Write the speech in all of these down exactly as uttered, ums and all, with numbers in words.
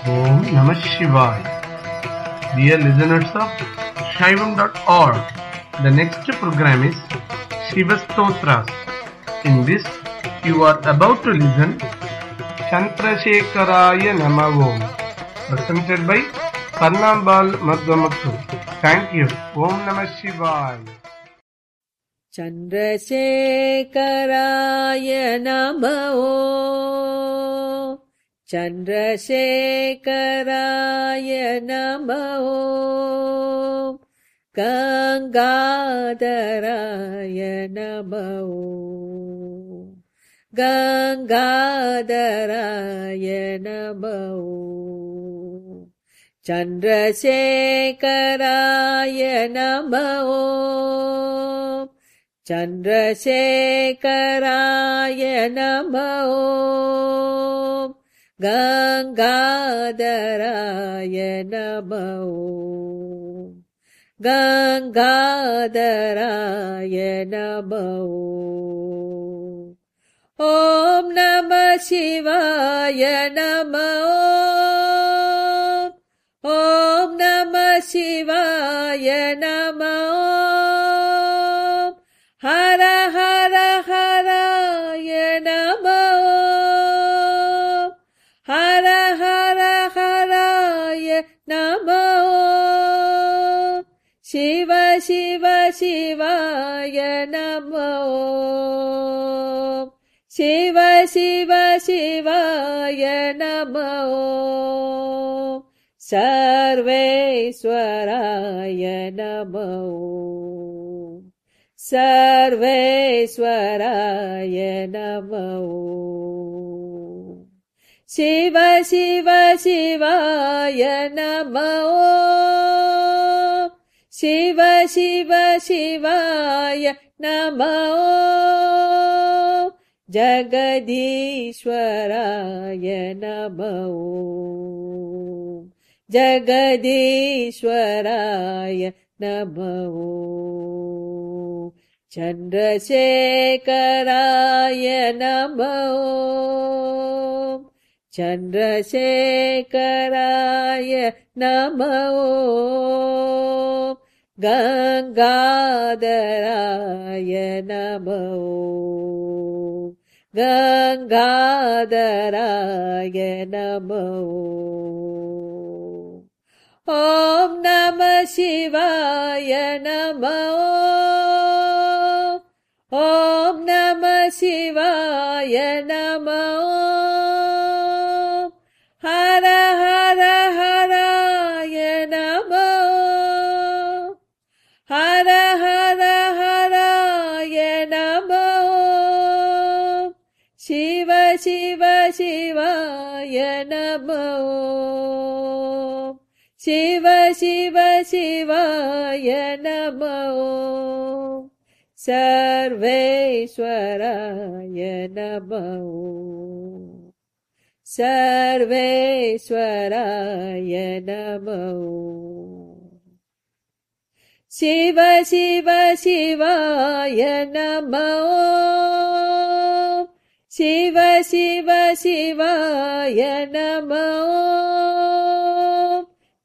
Om Namah Shivaya. Dear listeners of Shaivam dot org, the next program is Shiva Stotras. In this, you are about to listen Chandrasekharaya Nama Om, presented by Karnambal Madhvamathu. Thank you. Om Namah Shivaya. Chandrasekharaya Nama Om, Chandrasekharaya Nama Om, Gangadharaya Nama Om, Gangadharaya Nama Om, Chandrasekharaya Nama Om, Chandrasekharaya Nama Om, Gangadharaya Nama Om, Gangadharaya Nama Om. Om Namah Shivaya Nama Om, Om Namah Shivaya Nama Om, Hara Hara Haraya Nama Om, Hara Hara Haraya Nama Om, Shiva Shiva Shivaya Nama Om, Shiva Shiva Shivaya Nama Om, Sarveswaraya Nama Om, Sarveswaraya Nama Om, Shiva Shiva Shivaya Nama Om, Shiva Shiva Shivaya Nama Om, Jagadishwaraya Nama Om, Jagadishwaraya Nama Om, Chandrasekharaya Nama Om, Chandrasekharaya Nama Om, Gangadharaya Nama Om, Gangadharaya Nama Om. Om Namah Shivaya Nama Om, Om Namah Shivaya Nama Om, Hara Hara Haraya Nama Om, Hara Hara Haraya Nama Om, Shiva Shiva Shivaya Nama Om, Shiva Shiva Shivaya Nama Om, Sarveswaraya Nama Om, Sarveswaraya Nama Om, Shiva Shiva Shivaya Nama Om, Shiva Shiva Shivaya Nama Om,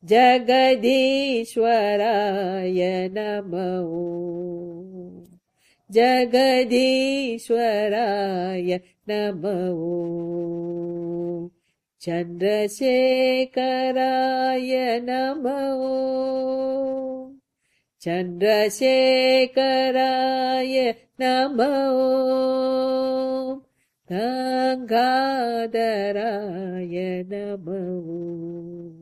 Jagadishwaraya Nama Om, Jagadishwaraya Nama Om, Chandrasekharaya Nama Om, Chandrasekharaya Nama Om, Gangadharaya Nama Om.